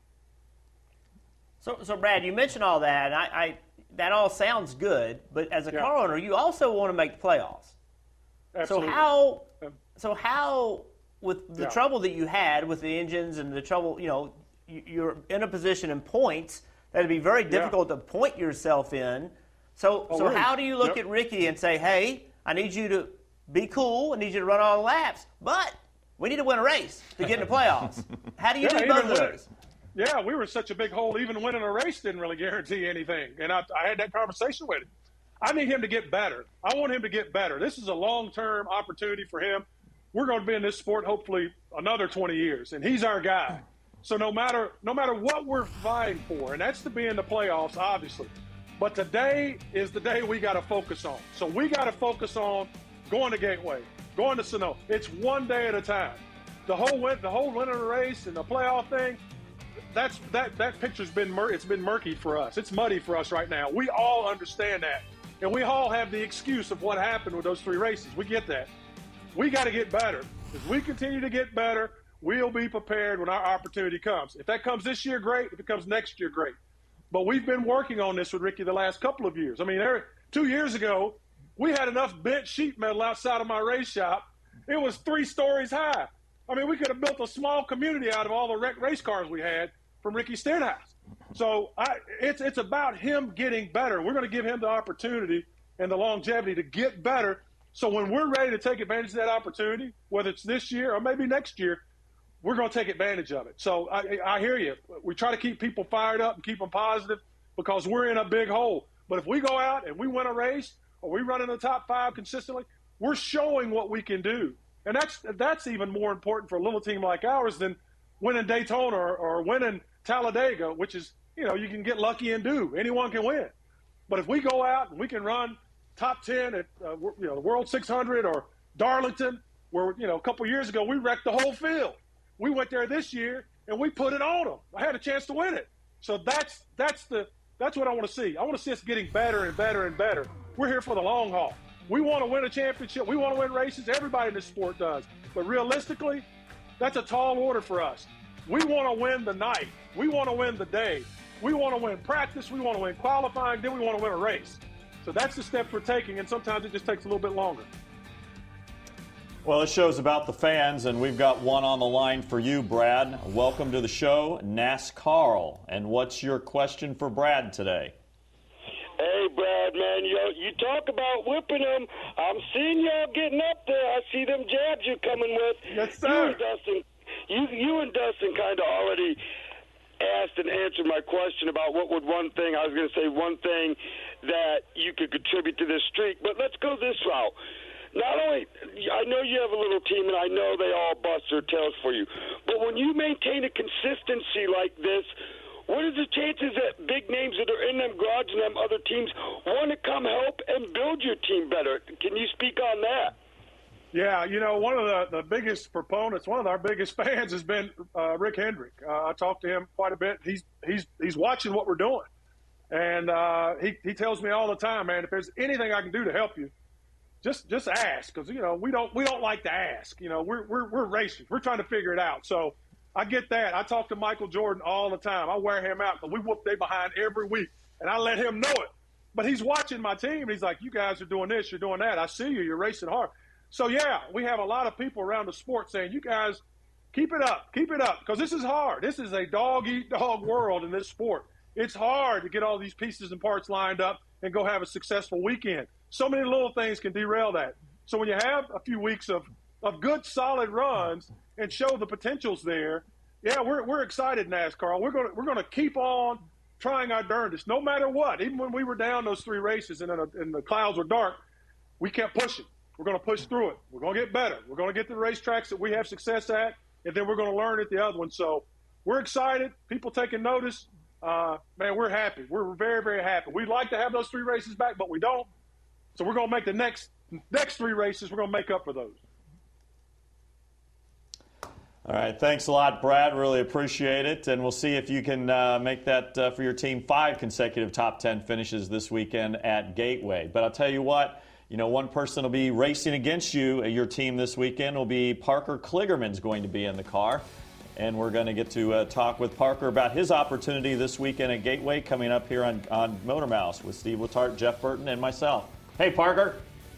So, so Brad, you mentioned all that, and I, I that all sounds good, but as a yeah. car owner, you also want to make the playoffs. Absolutely. So how? So how? With the yeah. trouble that you had with the engines and the trouble, you know, you're in a position in points that would be very difficult yeah. to point yourself in. So, oh, so really? how do you look yep. at Ricky and say, hey, I need you to be cool, I need you to run all the laps, but we need to win a race to get in the playoffs. How do you yeah, do both of those? Yeah, we were such a big hole. Even winning a race didn't really guarantee anything. And I, I had that conversation with him. I need him to get better. I want him to get better. This is a long-term opportunity for him. We're going to be in this sport hopefully another twenty years, and he's our guy. So no matter no matter what we're vying for, and that's to be in the playoffs, obviously. But today is the day we got to focus on. So we got to focus on going to Gateway, going to Sonoma. It's one day at a time. The whole win, the whole winter race and the playoff thing, that's that that picture's been mur- it's been murky for us. It's muddy for us right now. We all understand that, and we all have the excuse of what happened with those three races. We get that. We got to get better. If we continue to get better, we'll be prepared when our opportunity comes. If that comes this year, great. If it comes next year, great. But we've been working on this with Ricky the last couple of years. I mean, there, two years ago, we had enough bent sheet metal outside of my race shop. It was three stories high. I mean, we could have built a small community out of all the wrecked race cars we had from Ricky Stenhouse. So I, it's it's about him getting better. We're going to give him the opportunity and the longevity to get better. So when we're ready to take advantage of that opportunity, whether it's this year or maybe next year, we're going to take advantage of it. So I, I hear you. We try to keep people fired up and keep them positive because we're in a big hole. But if we go out and we win a race or we run in the top five consistently, we're showing what we can do. And that's that's even more important for a little team like ours than winning Daytona or, or winning Talladega, which is, you know, you can get lucky and do. Anyone can win. But if we go out and we can run top ten at uh, you know the World six hundred or Darlington, where, you know, a couple years ago we wrecked the whole field. We went there this year and we put it on them. I had a chance to win it. So that's that's the that's what I want to see. I want to see us getting better and better and better. We're here for the long haul. We want to win a championship. We want to win races. Everybody in this sport does. But realistically, that's a tall order for us. We want to win the night. We want to win the day. We want to win practice. We want to win qualifying. Then we want to win a race. So that's the steps we're taking, and sometimes it just takes a little bit longer. Well, this show's about the fans, and we've got one on the line for you, Brad. Welcome to the show, NASCAR. And what's your question for Brad today? Hey, Brad, man, you, you talk about whipping them. I'm seeing y'all getting up there. I see them jabs you're coming with. Yes, sir. You and Dustin, you, you and Dustin kind of already asked and answered my question about what would one thing, I was going to say one thing that you could contribute to this streak. But let's go this route. Not only, I know you have a little team, and I know they all bust their tails for you, but when you maintain a consistency like this, what is the chances that big names that are in them garage and them other teams want to come help and build your team better? Can you speak on that? Yeah, you know, one of the, the biggest proponents, one of our biggest fans has been uh, Rick Hendrick. Uh, I talked to him quite a bit. He's he's he's watching what we're doing, and uh, he he tells me all the time, man, if there's anything I can do to help you, just just ask, because you know we don't we don't like to ask. You know, we're we're we're racers. We're trying to figure it out. So I get that. I talk to Michael Jordan all the time. I wear him out because we whoop they behind every week, and I let him know it. But he's watching my team. And he's like, you guys are doing this, you're doing that. I see you. You're racing hard. So, yeah, we have a lot of people around the sport saying, you guys, keep it up, keep it up, because this is hard. This is a dog-eat-dog world in this sport. It's hard to get all these pieces and parts lined up and go have a successful weekend. So many little things can derail that. So when you have a few weeks of, of good, solid runs and show the potentials there, yeah, we're we're excited, NASCAR. We're going we're going to keep on trying our darndest, no matter what. Even when we were down those three races and, a, and the clouds were dark, we kept pushing. We're going to push through it. We're going to get better. We're going to get to the racetracks that we have success at, and then we're going to learn at the other one. So we're excited. People taking notice. Uh, man, we're happy. We're very, very happy. We'd like to have those three races back, but we don't. So we're going to make the next next three races, we're going to make up for those. All right, thanks a lot, Brad. Really appreciate it. And we'll see if you can uh, make that uh, for your team five consecutive top ten finishes this weekend at Gateway. But I'll tell you what, you know, one person will be racing against you, your team this weekend will be Parker Kligerman's going to be in the car. And we're going to get to uh, talk with Parker about his opportunity this weekend at Gateway coming up here on, on Motor Mouse with Steve Letarte, Jeff Burton, and myself. Hey, Parker.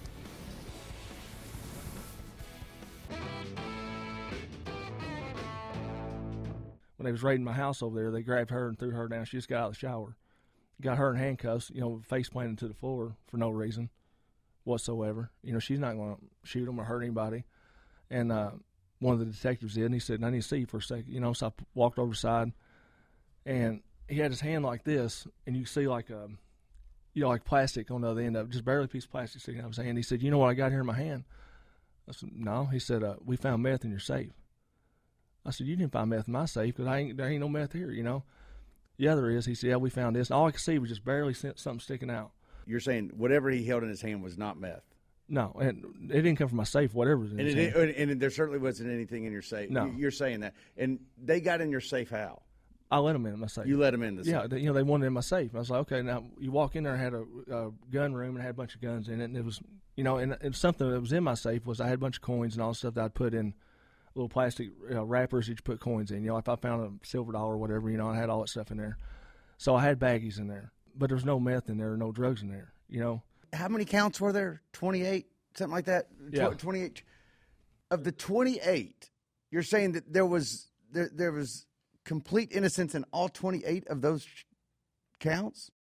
When they was raiding my house over there, they grabbed her and threw her down. She just got out of the shower. Got her in handcuffs, you know, face planted to the floor for no reason whatsoever. You know, she's not going to shoot them or hurt anybody. And uh, one of the detectives did, and he said, I need to see you for a second. You know, so I walked over the side, and he had his hand like this, and you see like a, you know, like plastic on the other end of it, just barely a piece of plastic sticking out of his hand. He said, you know what I got here in my hand? I said, no. He said, uh, we found meth in your safe. I said, you didn't find meth in my safe because I ain't, there ain't no meth here, you know. Yeah, there is. He said, yeah, we found this. And all I could see was just barely something sticking out. You're saying whatever he held in his hand was not meth? No, and it didn't come from my safe, whatever was in and his it, hand. And, and there certainly wasn't anything in your safe. No. You're saying that. And they got in your safe how? I let them in my safe. You let them in the safe? Yeah, they, you know, they wanted in my safe. I was like, okay, now you walk in there and had a, a gun room and had a bunch of guns in it. And it was, you know, and, and something that was in my safe was I had a bunch of coins and all the stuff that I'd put in little plastic uh, wrappers that you put coins in. You know, if I found a silver dollar or whatever, you know, I had all that stuff in there. So I had baggies in there. But there was no meth in there, no drugs in there, you know. How many counts were there? twenty-eight? Something like that? Yeah. twenty-eight. Of the twenty-eight, you're saying that there was there there was complete innocence in all twenty-eight of those counts?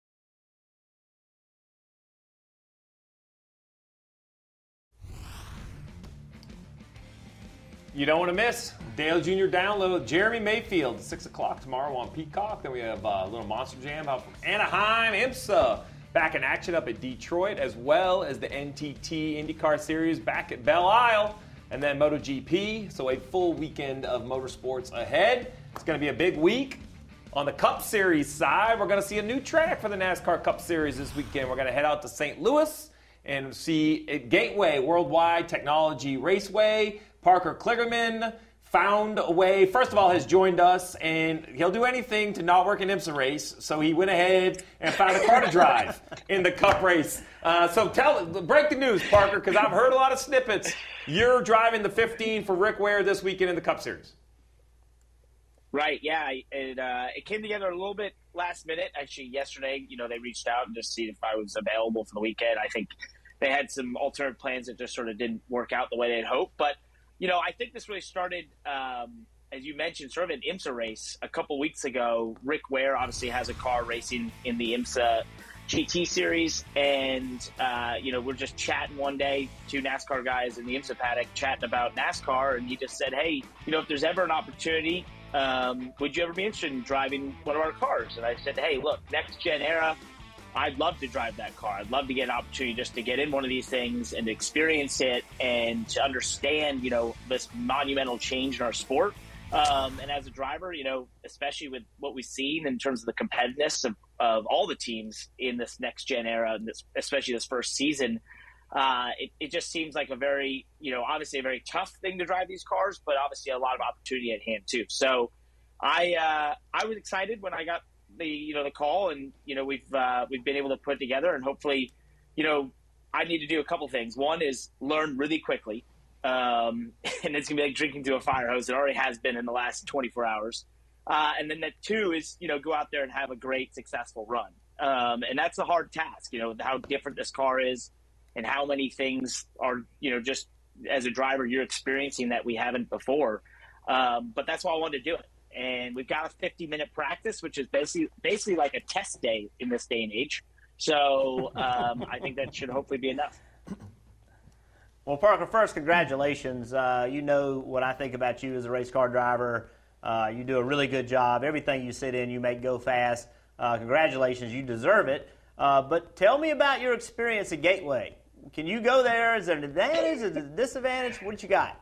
You don't want to miss Dale Junior Download. Jeremy Mayfield, six o'clock tomorrow on Peacock. Then we have a little Monster Jam out from Anaheim. IMSA back in action up at Detroit, as well as the N T T IndyCar Series back at Belle Isle. And then MotoGP. So a full weekend of motorsports ahead. It's going to be a big week. On the Cup Series side, we're going to see a new track for the NASCAR Cup Series this weekend. We're going to head out to Saint Louis and see at Gateway Worldwide Technology Raceway. Parker Kligerman found a way, first of all, has joined us, and he'll do anything to not work an IMSA race, so he went ahead and found a car to drive in the Cup race. Uh, so tell, break the news, Parker, because I've heard a lot of snippets. You're driving the fifteen for Rick Ware this weekend in the Cup Series. Right, yeah. It uh, it came together a little bit last minute. Actually, yesterday, you know, they reached out and just see if I was available for the weekend. I think they had some alternate plans that just sort of didn't work out the way they'd hoped, but you know, I think this really started, um, as you mentioned, sort of an IMSA race a couple weeks ago. Rick Ware obviously has a car racing in the IMSA G T Series, and, uh, you know, we're just chatting one day, two NASCAR guys in the IMSA paddock chatting about NASCAR, and he just said, hey, you know, if there's ever an opportunity, um, would you ever be interested in driving one of our cars? And I said, hey, look, next gen era, I'd love to drive that car. I'd love to get an opportunity just to get in one of these things and experience it and to understand, you know, this monumental change in our sport. Um, and as a driver, you know, especially with what we've seen in terms of the competitiveness of, of all the teams in this next gen era, and this, especially this first season, uh, it, it just seems like a very, you know, obviously a very tough thing to drive these cars, but obviously a lot of opportunity at hand too. So I, uh, I was excited when I got the you know the call, and you know we've uh, we've been able to put it together, and hopefully, you know, I need to do a couple things. One is learn really quickly, um, and it's gonna be like drinking to a fire hose. It already has been in the last twenty-four hours. Uh, and then that two is you know go out there and have a great successful run, um, and that's a hard task. You know how different this car is, and how many things are you know just as a driver you're experiencing that we haven't before. Um, but that's why I wanted to do it. And we've got a fifty minute practice, which is basically basically like a test day in this day and age. So um, I think that should hopefully be enough. Well, Parker, first, congratulations. Uh, you know what I think about you as a race car driver. Uh, you do a really good job. Everything you sit in, you make go fast. Uh, congratulations. You deserve it. Uh, but tell me about your experience at Gateway. Can you go there? Is it an advantage? Is it a disadvantage? What you got?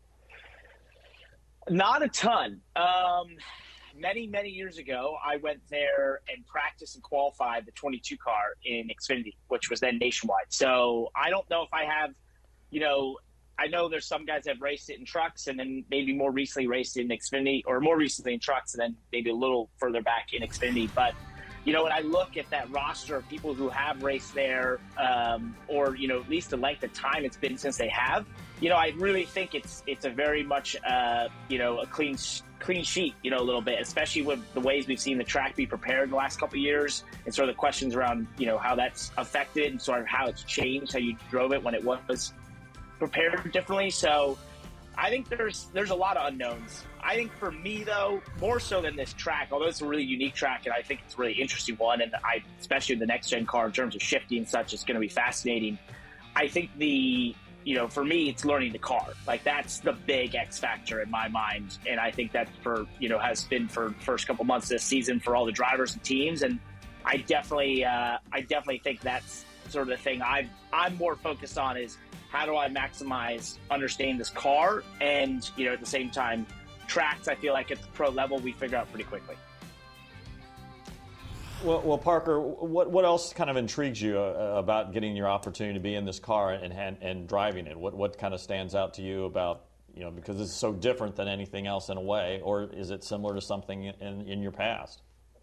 Not a ton. Um, many, many years ago, I went there and practiced and qualified the twenty-two car in Xfinity, which was then nationwide. So I don't know if I have, you know, I know there's some guys that have raced it in trucks and then maybe more recently raced it in Xfinity, or more recently in trucks and then maybe a little further back in Xfinity. But, you know, when I look at that roster of people who have raced there, um, or, you know, at least the length of time it's been since they have, you know, I really think it's it's a very much, uh, you know, a clean clean sheet, you know, a little bit, especially with the ways we've seen the track be prepared in the last couple of years, and sort of the questions around, you know, how that's affected and sort of how it's changed, how you drove it when it was prepared differently. So I think there's there's a lot of unknowns. I think for me, though, more so than this track, although it's a really unique track and I think it's a really interesting one, and I, especially the next-gen car in terms of shifting and such, is going to be fascinating. I think the You know, for me, it's learning the car. Like, that's the big X factor in my mind. And I think that for, you know, has been for the first couple months this season for all the drivers and teams. And I definitely, uh, I definitely think that's sort of the thing I've, I'm more focused on is how do I maximize understanding this car? And, you know, at the same time, tracks, I feel like at the pro level, we figure out pretty quickly. Well, well, Parker, what what else kind of intrigues you uh, about getting your opportunity to be in this car and and, and driving it? What what kind of stands out to you about, you know, because it's so different than anything else in a way, or is it similar to something in, in your past?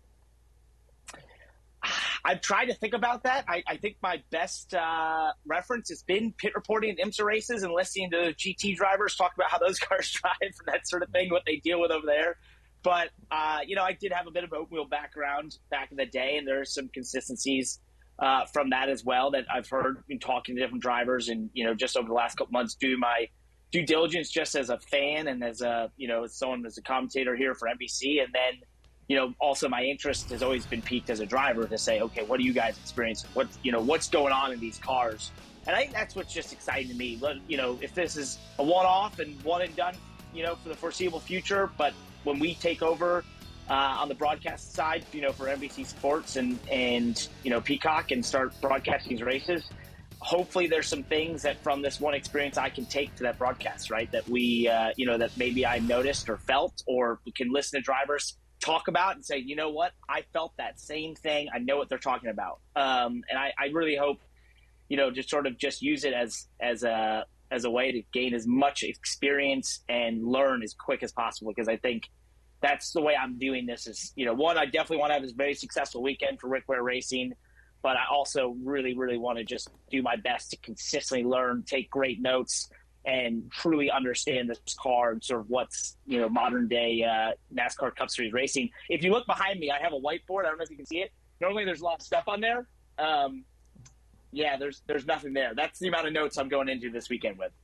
I've tried to think about that. I, I think my best uh, reference has been pit reporting at IMSA races and listening to the G T drivers talk about how those cars drive and that sort of thing, what they deal with over there. But, uh, you know, I did have a bit of open wheel background back in the day, and there are some consistencies uh, from that as well that I've heard in talking to different drivers and, you know, just over the last couple months, do my due diligence just as a fan and as a, you know, as someone as a commentator here for N B C. And then, you know, also my interest has always been piqued as a driver to say, okay, what do you guys experience? What, you know, what's going on in these cars? And I think that's what's just exciting to me. You know, if this is a one-off and one and done, you know, for the foreseeable future, but when we take over uh, on the broadcast side, you know, for N B C Sports and, and, you know, Peacock and start broadcasting these races, hopefully there's some things that from this one experience I can take to that broadcast, right? That we, uh, you know, that maybe I noticed or felt, or we can listen to drivers talk about and say, you know what, I felt that same thing. I know what they're talking about. Um, and I, I really hope, you know, just sort of just use it as, as a, as a way to gain as much experience and learn as quick as possible. Because I think that's the way I'm doing this is, you know, one, I definitely want to have this very successful weekend for Rick Ware Racing, but I also really, really want to just do my best to consistently learn, take great notes, and truly understand this car and sort of what's, you know, modern day uh, NASCAR Cup Series racing. If you look behind me, I have a whiteboard. I don't know if you can see it. Normally there's a lot of stuff on there. Um, yeah, there's there's nothing there. That's the amount of notes I'm going into this weekend with.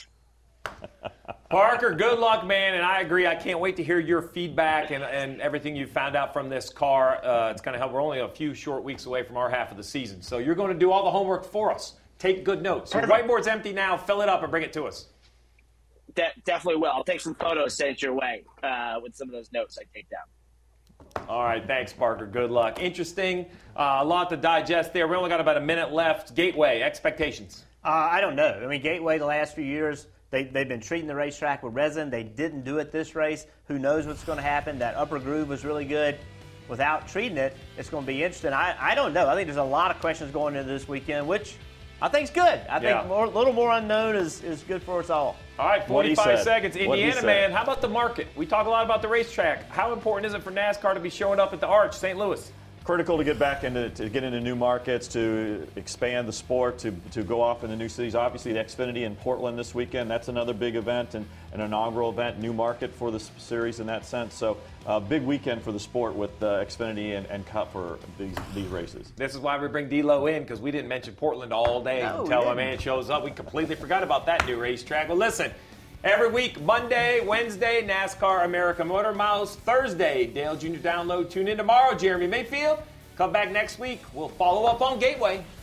Parker, good luck, man, and I agree. I can't wait to hear your feedback and, and everything you found out from this car. Uh, it's going to help. We're only a few short weeks away from our half of the season, so you're going to do all the homework for us. Take good notes. Your whiteboard's empty now. Fill it up and bring it to us. De- definitely will. I'll take some photos, send it your way uh, with some of those notes I take down. All right, thanks, Parker. Good luck. Interesting. Uh, a lot to digest there. We only got about a minute left. Gateway, expectations? Uh, I don't know. I mean, Gateway the last few years, they, they've been treating the racetrack with resin. They didn't do it this race. Who knows what's going to happen? That upper groove was really good. Without treating it, it's going to be interesting. I, I don't know. I think there's a lot of questions going into this weekend, which I think is good. I Yeah. think a little more unknown is, is good for us all. All right, forty-five seconds. What he Indiana, said. man, how about the market? We talk a lot about the racetrack. How important is it for NASCAR to be showing up at the Arch, Saint Louis? Critical to get back into to get into new markets, to expand the sport, to to go off into new cities. Obviously, the Xfinity in Portland this weekend, that's another big event and an inaugural event, new market for the series in that sense. So, uh, big weekend for the sport with uh, Xfinity and, and Cup for these these races. This is why we bring D-Lo in, because we didn't mention Portland all day No, until we my didn't. man shows up. We completely forgot about that new racetrack. Well, listen, every week, Monday, Wednesday, NASCAR America Motor Mouse. Thursday, Dale Junior Download. Tune in tomorrow, Jeremy Mayfield. Come back next week. We'll follow up on Gateway.